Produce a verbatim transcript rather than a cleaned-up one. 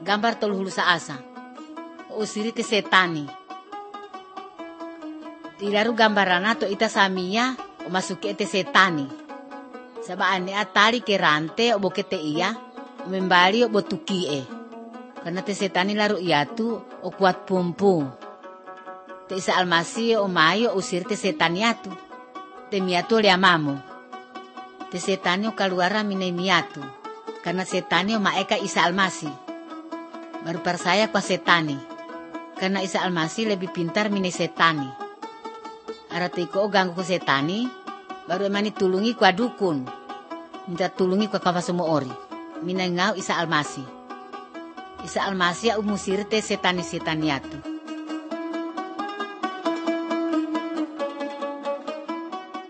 gambar tolu hulu saasa. Usiri te setani. Tilaru gambarana to ita samia o masuki te setani. Saba ane atari ke rante o bokete iya o membali o botuki e. Karena te setani laru iatu o kuat pumpung. Te Isa Almasih o mayo usir te setani atu. Te miatu le amamu. Te setani o kaluara mine miatu. Karena setani o maeka Isa Almasih. Baru persaya kwa setani. Karena Isa Almasih lebih pintar mine setani. Aratiko o ganggu ke setani. Baru emani tulungi kwa dukun. Minta tulungi kwa kafa semua ori. Mina ngau Isa Almasih. Isa Almasih umusir te setani-setani atu.